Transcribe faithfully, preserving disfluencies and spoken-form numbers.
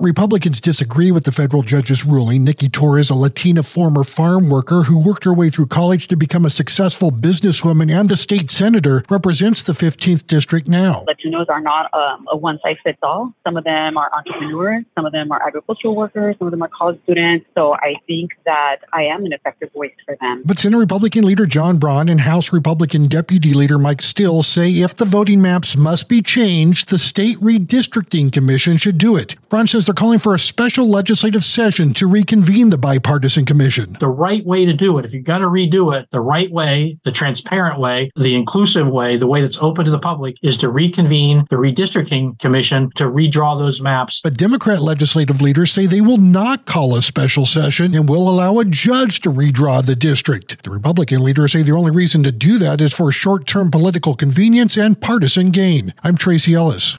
Republicans disagree with the federal judge's ruling. Nikki Torres, a Latina former farm worker who worked her way through college to become a successful businesswoman and a state senator, represents the fifteenth District now. Latinos are not um, a one-size-fits-all. Some of them are entrepreneurs. Some of them are agricultural workers. Some of them are college students. So I think that I am an effective voice for them. But Senate Republican leader John Braun and House Republican Deputy Leader Mike Still say if the voting maps must be changed, the State Redistricting Commission should do it. Braun says they're calling for a special legislative session to reconvene the bipartisan commission. The right way to do it, if you're going to redo it, the right way, the transparent way, the inclusive way, the way that's open to the public, is to reconvene the Redistricting Commission to redraw those maps. But Democrat legislative leaders say they will not call a special session and will allow a judge to redraw the district. The Republican leaders say the only reason to do that is for short-term political convenience and partisan gain. I'm Tracy Ellis.